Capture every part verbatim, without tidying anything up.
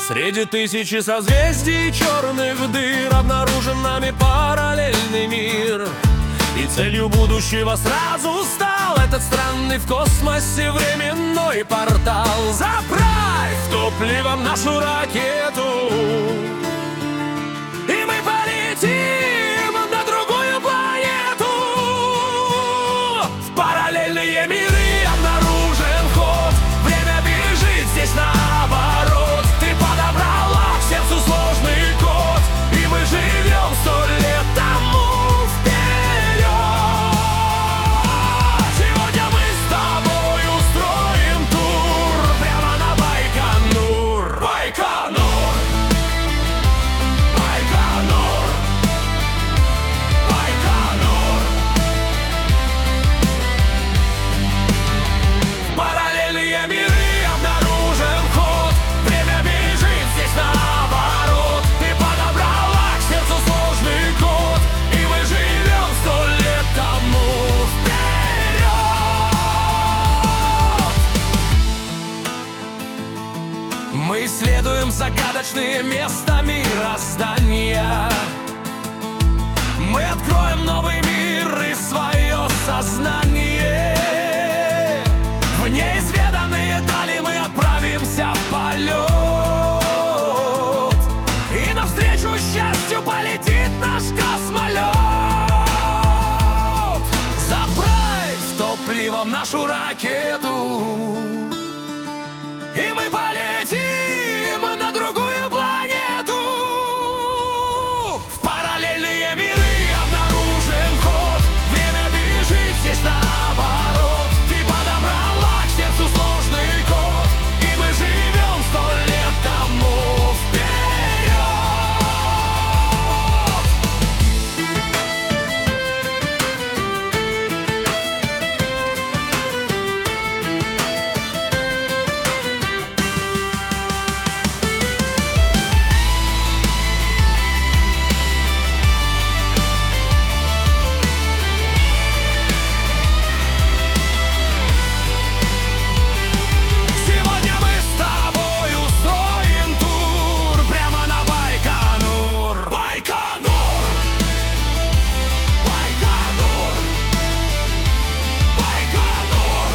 Среди тысячи созвездий черных дыр обнаружен нами параллельный мир. И целью будущего сразу стал этот странный в космосе временной портал. Заправь топливом нашу ракету, и мы полетим на другую планету. В параллельные миры обнаружен ход. Время бежит здесь наоборот. Ты подобрала к сердцу сложный код, и мы живем сто лет тому вперед. Сегодня мы с тобой устроим тур прямо на Байконур. Байконур, Байконур, Байконур. В параллельные миры обнаружен ход. Время бежит здесь наоборот. Ты подобрала к сердцу сложный код, и мы живем сто лет тому вперед. Мы исследуем загадочные места мироздания. Мы откроем новый мир и свое сознание. В неизведанные дали мы отправимся в полет, и навстречу счастью полетит наш космолет. Заправь топливом нашу ракету, и мы полетим на другую планету. В параллельные миры обнаружен ход. Время бежит здесь наоборот. Ты подобрала к сердцу сложный код, и мы живем сто лет тому вперед. Сегодня мы с тобой устроим тур прямо на Байконур. Байконур, Байконур, Байконур.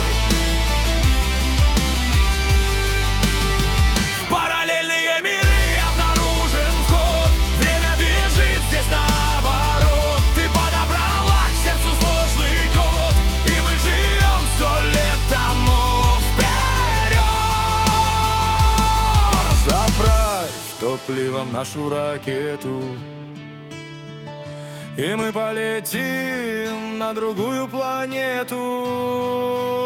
В параллельные миры обнаружен вход. Время бежит здесь наоборот. Ты подобрала к сердцу сложный код, и мы живем сто лет тому вперед. Заправь топливом нашу ракету, и мы полетим на другую планету.